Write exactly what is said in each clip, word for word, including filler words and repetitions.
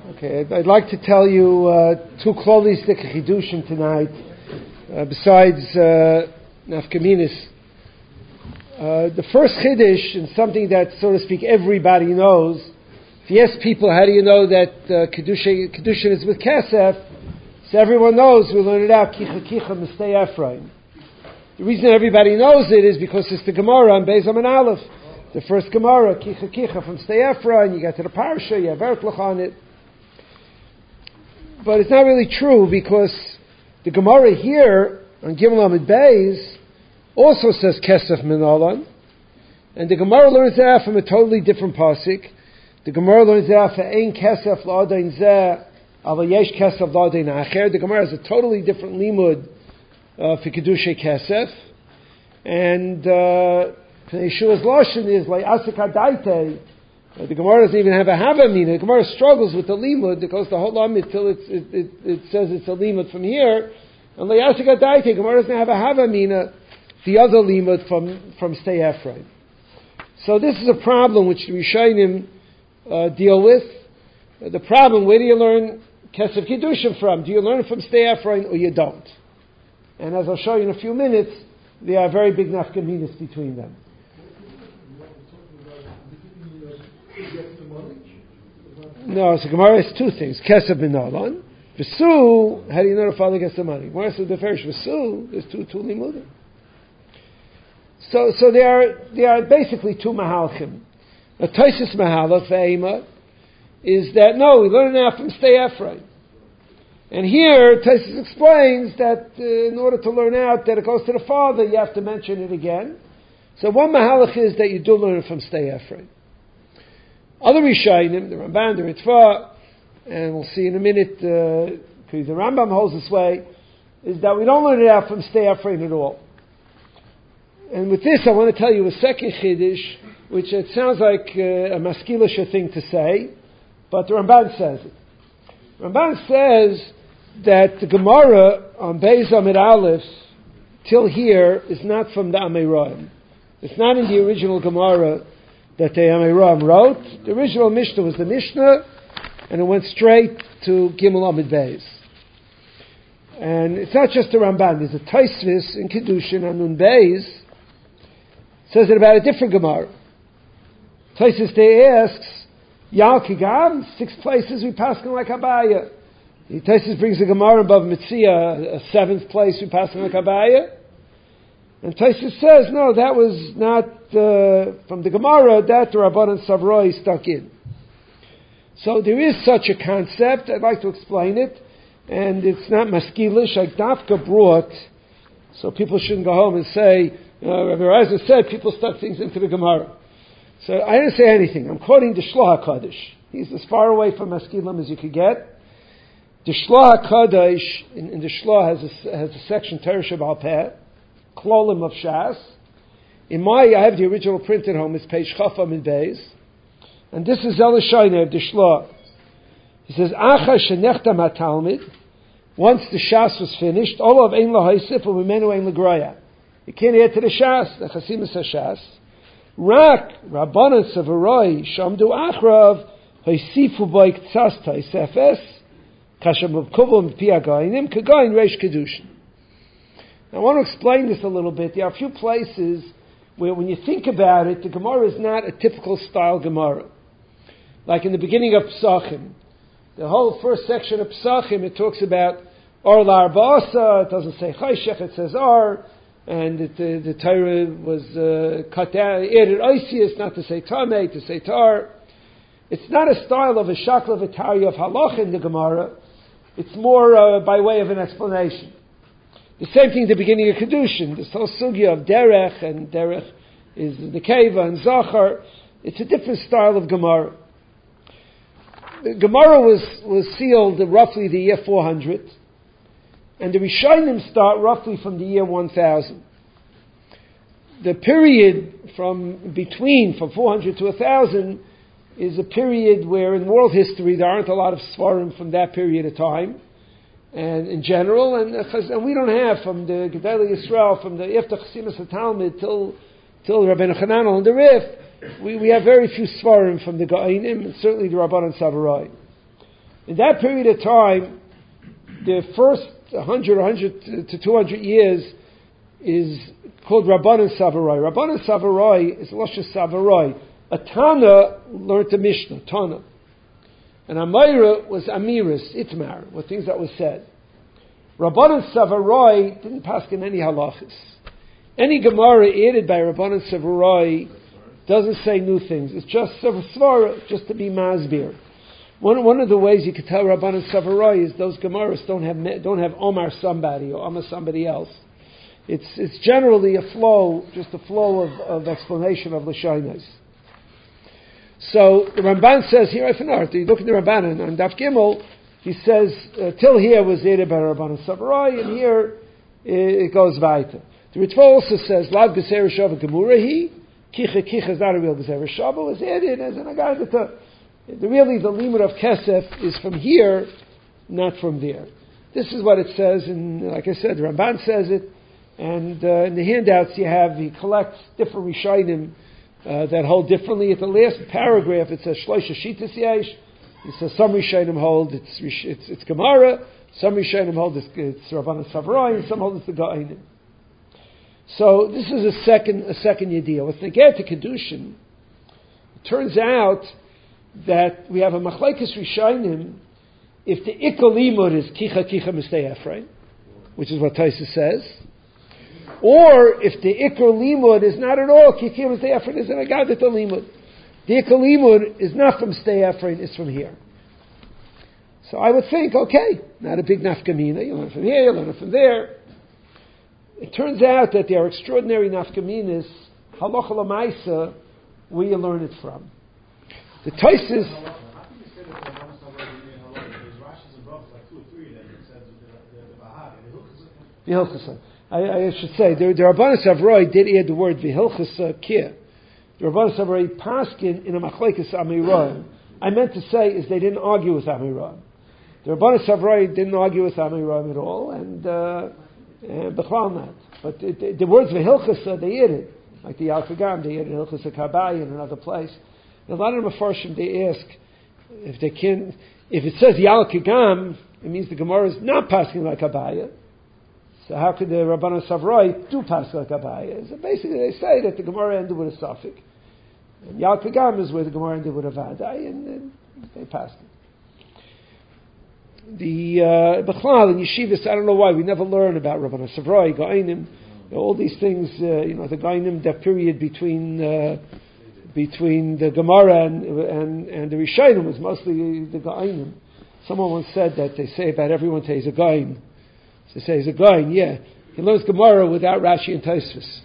Okay, I'd, I'd like to tell you uh, two klolistic chidushim tonight, uh, besides uh, nafkaminis. Uh, the first chiddush, and something that, so to speak, everybody knows. If you ask people, how do you know that uh, kedusha, kedusha is with kesef? So everyone knows. We learn it out. Kicha kicha mistei Ephraim. The reason everybody knows it is because it's the Gemara on Beis Amin Aleph. The first Gemara, kicha kicha from Stei Ephraim. You get to the parsha, you have Ertlach on it. But it's not really true, because the Gemara here on Gimel Amid Beis also says Kesef Minolan, and the Gemara learns it out from a totally different pasuk. The Gemara learns it out for Ein Kesef L'Adain Zeh Aval Yesh Kesef L'Adain Acher. The Gemara has a totally different limud uh, for Kedushay Kesef, and uh, Yeshua's lashon is like Asik Hadaite. The Gemara doesn't even have a Havamina. The Gemara struggles with the limud. It goes the whole limud till it, it, it, it says it's a limud from here. And Layasik Adaite, Gemara doesn't have a Havamina, the other limud from, from Stei Ephraim. So this is a problem which the Rishonim uh, deal with. Uh, the problem, where do you learn Kesef Kedusha from? Do you learn it from Stei Ephraim or you don't? And as I'll show you in a few minutes, there are very big nafkaminas between them. No, so Gemara has two things. Kesef B'Nolan. V'su, how do you know the father gets the money? Gemara says the first V'su, there's two, two limudim. So, so they are, they are basically two mahalchim. A Tosfos mahalach, Ve'ema, is that, no, we learn it now from Stei Ephraim. And here, Tosfos explains that uh, in order to learn out that it goes to the father, you have to mention it again. So one mahalach is that you do learn it from Stei Ephraim. Other Rishonim, the Ramban, the Ritva, and we'll see in a minute, uh, because the Rambam holds this way, is that we don't learn it out from Stei Ephraim at all. And with this, I want to tell you a second chiddush, which it sounds like uh, a maskilisha thing to say, but the Ramban says it. Ramban says that the Gemara on Beis Amid Aleph till here is not from the Ameiraim. It's not in the original Gemara that the Ameiraim wrote. The original Mishnah was the Mishnah, and it went straight to Gimel Amid Beis. And it's not just the Ramban. There's a Tosfos in Kedushin on Nun Beis says it about a different Gemara. Tosfos there asks, Yal Kigam, six places we pass him like Abaya. The Tosfos brings a Gemara above Mitzia, a seventh place we pass him like Abaya. And Tosfos says, no, that was not uh, from the Gemara, that the Rabbanan Savroi stuck in. So there is such a concept. I'd like to explain it, and it's not maskilish. Like Dafka brought, so people shouldn't go home and say, uh, Rabbi Reiser said people stuck things into the Gemara. So I didn't say anything. I'm quoting the Shloah HaKadosh. He's as far away from maskilim as you could get. The Shloah HaKadosh in, in the Shloah has a, has a section Teresh B'al Peh, Klolim of Shas. In my, I have the original print at home. It's page Chaf Amid Beis. And this is Elishayna of the Shloah. He says, Acha shenechtam ha-talmid, once the Shas was finished, Olav ein lahaisif u'mimenu ein lagraya. You can't add to the Shas, the Chasimus ha-Shas. Rak, Rabbanan Savaroi, Shamdu Achrav, Haisifu Boi Ktsas Taisefes, Kashem Kuvum Piagainim, Kagain Reish Kedushin. I want to explain this a little bit. There are a few places where when you think about it, the Gemara is not a typical style Gemara. Like in the beginning of Pesachim. The whole first section of Pesachim, it talks about Or La'arba'asa, it doesn't say Chayshech, it says Or, and it, uh, the Torah was uh, cut down, added Oisius, not to say Tameh, to say Tar. It's not a style of a Shakla V'Tari of Halach in the Gemara. It's more uh, by way of an explanation. The same thing at the beginning of Kedushin, this whole sugya of Derech, and Derech is Nekeva and Zachar. It's a different style of Gemara. The Gemara was, was sealed roughly the year four hundred, and the Rishonim start roughly from the year one thousand. The period from between, from four hundred to one thousand, is a period where in world history there aren't a lot of Svarim from that period of time. And in general, and, and we don't have from the Gedolei Yisrael, from the Yiftach Chasimus HaTalmud till till Rabbeinu Chananel and the Rif, we, we have very few Svarim from the Ga'inim, and certainly the Rabbanan Savaroi. In that period of time, the first one hundred, one hundred to two hundred years is called Rabbanan Savaroi. Rabbanan Savaroi is Loshe Savaroi. A Tana learned the Mishnah, Tana. And Amayra was Amiris, Itmar, were things that were said. Rabbanan Savaroi didn't pass in any halachas. Any Gemara added by Rabbanan Savaroi doesn't say new things. It's just Svara, just to be Masbir. One, one of the ways you could tell Rabbanan Savaroi is those Gemaras don't have don't have Omar somebody or Omar somebody else. It's it's generally a flow, just a flow of, of explanation of Lashonos. So the Ramban says here, if not, you look at the Ramban on Daf Gimel, he says uh, till here was added by Rabbanan Savaroi, and here it, it goes weiter. The Ritva also says Lav Geser Shava Gemurahi Kicha Kicha is not a real Geser Shava, was added as an Agadata. The, really, the limit of Kesef is from here, not from there. This is what it says, and like I said, Ramban says it, and uh, in the handouts you have, he collects different Rishonim uh, that hold differently. At the last paragraph it says Shloisha Shitas Yesh. It says some Rishonim hold it's it's, it's Gemara, some Rishonim hold it's, it's Rabbanan Savaroi, and some hold it's the Ga'anim. So this is a second a second idea. With the get to Kedushin, it turns out that we have a machlekes rishonim if the ikol limud is kicha kicha mistei Ephraim, which is what Taisa says, or if the ikol limud is not at all kicha mistei Ephraim, is an agadat limud. The ikol limud is not from stei Ephraim, it's from here. So I would think, okay, not a big nafkamina. You learn from here, you learn it from there. It turns out that there are extraordinary nafkaminas halacha l'maisa where you learn it from. The Tosfos. V'hilchasa. I, I should say the, the Rabbanan Savaroi did add the word v'hilchasa kir. The Rabbanan Savaroi paskin in a machlekes amiron. I meant to say is they didn't argue with amiron. The Rabbanan Savaroi didn't argue with amiron at all, and uh, and b'chal not. But it, the, the words v'hilchasa they added, like the Yal Kagam they added hilchasa kabai in another place. A lot of the Mefarshim, they ask if they can, if it says Yal Kigam, it means the Gemara is not passing like Abaya. So how could the Rabbanan Savaroi do pass like Abaya? So basically they say that the Gemara ended with a suffix. And Yal Kigam is where the Gemara ended with a Vadai, and, and they passed it. The Bechlal in Yeshivas, I don't know why, we never learn about Rabbanan Savaroi, Gainim, all these things, uh, you know, the Gainim, that period between... Uh, between the Gemara and, and, and the Rishonim was mostly the Ga'anim. Someone once said that they say about everyone say he's a Ga'im. So they say he's a Ga'im, yeah. He learns Gemara without Rashi and Tosfos.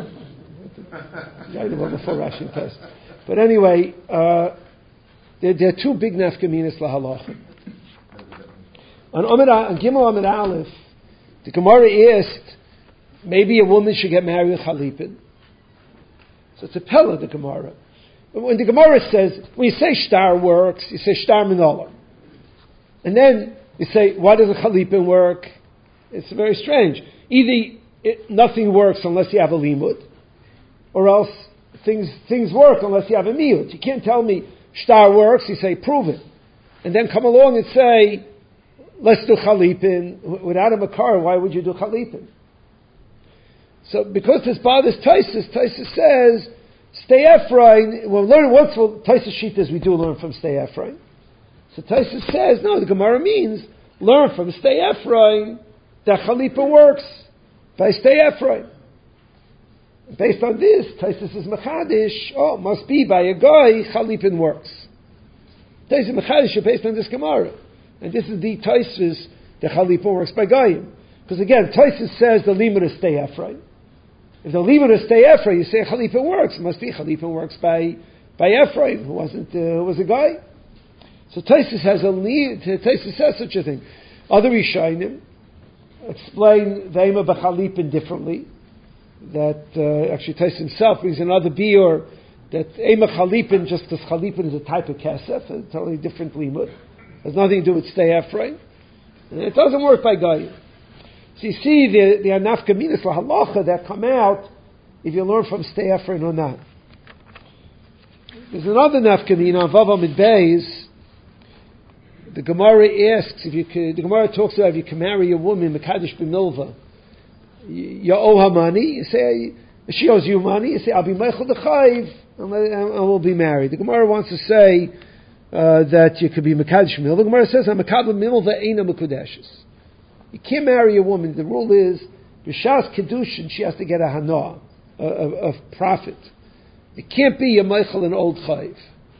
Ga'anim before Rashi and Tosfos. But anyway, uh, there, there are two big nafkaminas lahalacha. On, on Gimel Amid Aleph, the Gemara asked, maybe a woman should get married with Chalipin. So it's a pella, the Gemara. When the Gemara says, when you say shtar works, you say shtar minola. And then you say, why does a chalipin work? It's very strange. Either it, nothing works unless you have a limud, or else things things work unless you have a miut. You can't tell me shtar works, you say, prove it. And then come along and say, let's do chalipin. Without a makar, why would you do chalipin? So because this bothers Tosfos, Tosfos says, stay Ephraim, we'll learn once, we'll, Tosfos Shitas we do learn from stay Ephraim. So Tosfos says, no, the Gemara means, learn from stay Ephraim, that Chalipa works, by stay Ephraim. Based on this, Tosfos is Mechadish, oh, must be by a guy, Chalipin works. Tosfos Mechadish is based on this Gemara. And this is the Tosfos, the Chalipa works by Goyim. Because again, Tosfos says the limit is stay Ephraim. If the limit is stay Ephraim, you say Chalipa works. It must be Chalipa works by by Ephraim, who wasn't uh, who was a guy. So Tosfos has a lead. Tosfos says such a thing. Other Rishonim explain the Ema b'Chalipin differently. That uh, actually Tosfos himself brings another biur that Ema Chalipin, just because Chalipin is a type of kesef, a totally different limud, has nothing to do with stay Ephraim, and it doesn't work by Goyim. So you see the the nafkaminas lahalacha that come out if you learn from stay Ephraim or not. There's another nafkamina on Vav Amid Beis the Gemara asks if you could. The Gemara talks about if you can marry a woman, Mekadesh b'milva, you owe her money. You say she owes you money. You say I'll be meichel d'chayv and we'll be married. The Gemara wants to say uh, that you could be Mekadesh b'milva. The Gemara says Mekadesh b'milva eina mekudeshes. You can't marry a woman. The rule is b'shas kedushin she has to get a hana, of profit. It can't be a meichel and old chayv.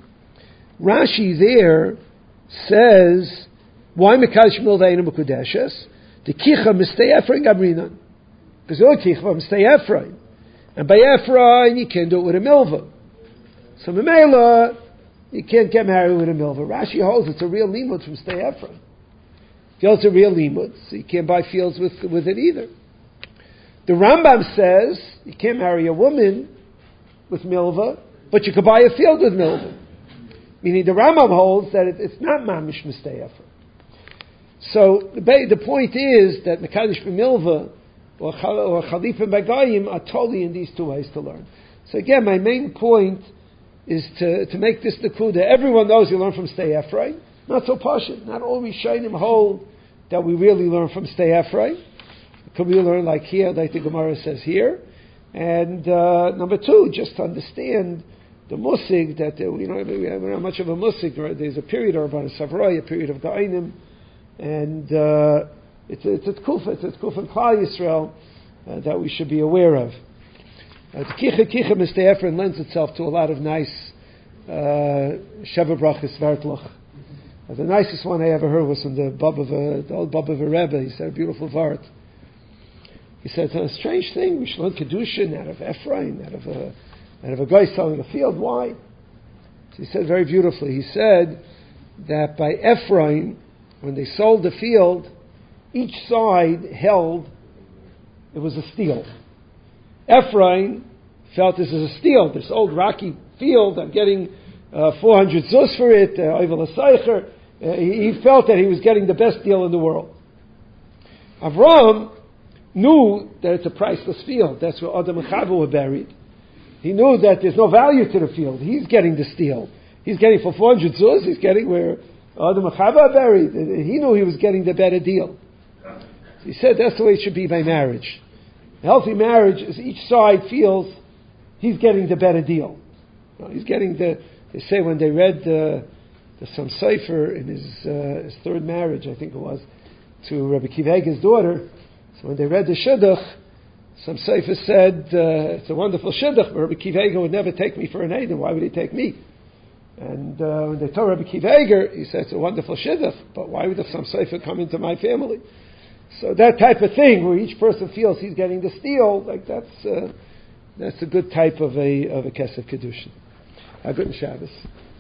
Rashi there says, why Mekadesh Milva Eina Mekudeshes? The Kicha Mistei Ephraim Gabrinan. Because the Kicha Mistei Ephraim. And by Ephraim, you can't do it with a Milva. So Memela, you can't get married with a Milva. Rashi holds it's a real limud from Mistei Ephraim. Fields are real limud, so you can't buy fields with, with it either. The Rambam says, you can't marry a woman with Milva, but you could buy a field with Milva. Meaning the Rambam holds that it, it's not mamish mistei Ephraim. So the, the point is that Mekadesh b'milva or Chalif and Bagayim are totally in these two ways to learn. So again, my main point is to, to make this the kuda. Everyone knows you learn from Stei Ephraim. Not so pashut. Not all Rishonim hold that we really learn from Stei Ephraim. Could we learn like here, like the Gemara says here? And uh, number two, just to understand the musig that uh, you know we're not much of a musig. Right? There's a period of Rabban Savrai, a period of Gainim, and uh, it's a, it's a kufa, it's a kufa in Klal Yisrael uh, that we should be aware of. Uh, the Kicha Kicha Mistei Ephraim lends itself to a lot of nice uh, Sheva Brachas Vartloch. Uh, the nicest one I ever heard was from the Bab of a, the old Bab of a Rebbe. He said a beautiful vart. He said it's a strange thing. We should learn kedushin out of Ephraim, out of a out of a guy selling a field. Why? So he said very beautifully. He said that by Ephraim, when they sold the field, each side held it was a steal. Ephraim felt this is a steal. This old rocky field, I'm getting uh, four hundred zuz for it. Uh, uh, he, he felt that he was getting the best deal in the world. Avram knew that it's a priceless field. That's where Adam and Chava were buried. He knew that there's no value to the field. He's getting the steal. He's getting for four hundred zuz. He's getting where Adam and Chava are buried. He knew he was getting the better deal. So he said that's the way it should be by marriage. A healthy marriage is each side feels he's getting the better deal. He's getting the. They say when they read the the some sefer in his uh, his third marriage, I think it was, to Rabbi Akiva Eiger's daughter. So when they read the shidduch, some sefer said, uh, it's a wonderful shidduch, but Rabbi Akiva Eiger would never take me for an Eidim. Why would he take me? And uh, when they told Rabbi Akiva Eiger, he said, it's a wonderful shidduch, but why would some sefer come into my family? So that type of thing, where each person feels he's getting the steal, like that's uh, that's a good type of a of a kesef kedushin. A good Shabbos.